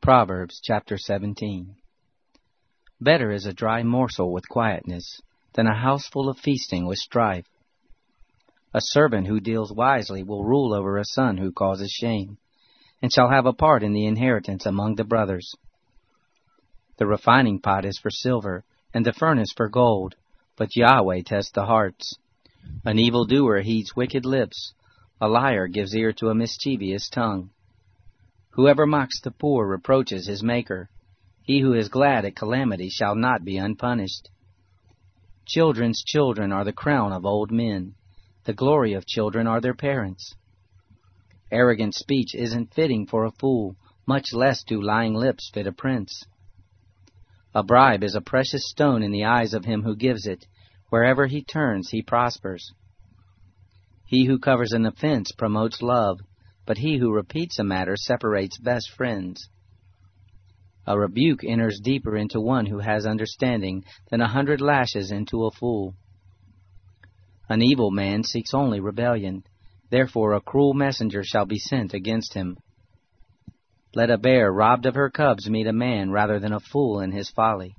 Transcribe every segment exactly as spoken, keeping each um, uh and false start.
Proverbs chapter seventeen. Better is a dry morsel with quietness than a house full of feasting with strife. A servant who deals wisely will rule over a son who causes shame, and shall have a part in the inheritance among the brothers. The refining pot is for silver, and the furnace for gold, but Yahweh tests the hearts. An evildoer heeds wicked lips, a liar gives ear to a mischievous tongue. Whoever mocks the poor reproaches his Maker. He who is glad at calamity shall not be unpunished. Children's children are the crown of old men. The glory of children are their parents. Arrogant speech isn't fitting for a fool, much less do lying lips fit a prince. A bribe is a precious stone in the eyes of him who gives it. Wherever he turns, he prospers. He who covers an offense promotes love, but he who repeats a matter separates best friends. A rebuke enters deeper into one who has understanding than a hundred lashes into a fool. An evil man seeks only rebellion, therefore a cruel messenger shall be sent against him. Let a bear robbed of her cubs meet a man rather than a fool in his folly.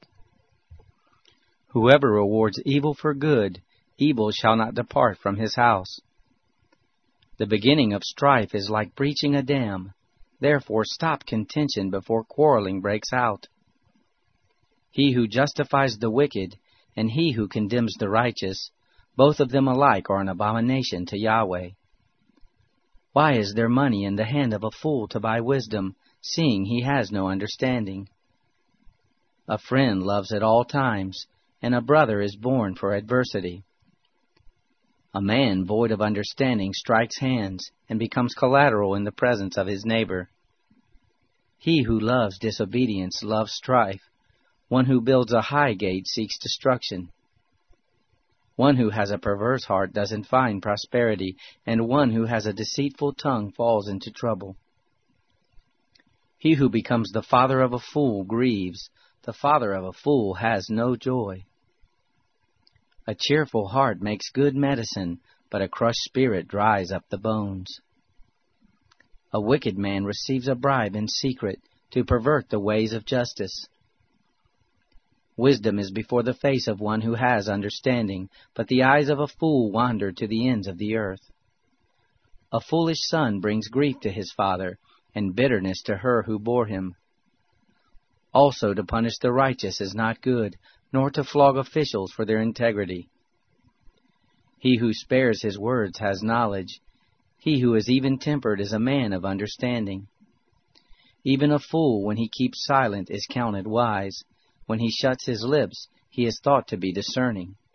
Whoever rewards evil for good, evil shall not depart from his house. The beginning of strife is like breaching a dam. Therefore stop contention before quarreling breaks out. He who justifies the wicked, and he who condemns the righteous, both of them alike are an abomination to Yahweh. Why is there money in the hand of a fool to buy wisdom, seeing he has no understanding? A friend loves at all times, and a brother is born for adversity. A man void of understanding strikes hands, and becomes collateral in the presence of his neighbor. He who loves disobedience loves strife. One who builds a high gate seeks destruction. One who has a perverse heart doesn't find prosperity, and one who has a deceitful tongue falls into trouble. He who becomes the father of a fool grieves. The father of a fool has no joy. A cheerful heart makes good medicine, but a crushed spirit dries up the bones. A wicked man receives a bribe in secret to pervert the ways of justice. Wisdom is before the face of one who has understanding, but the eyes of a fool wander to the ends of the earth. A foolish son brings grief to his father, and bitterness to her who bore him. Also to punish the righteous is not good, nor to flog officials for their integrity. He who spares his words has knowledge. He who is even-tempered is a man of understanding. Even a fool, when he keeps silent, is counted wise. When he shuts his lips, he is thought to be discerning.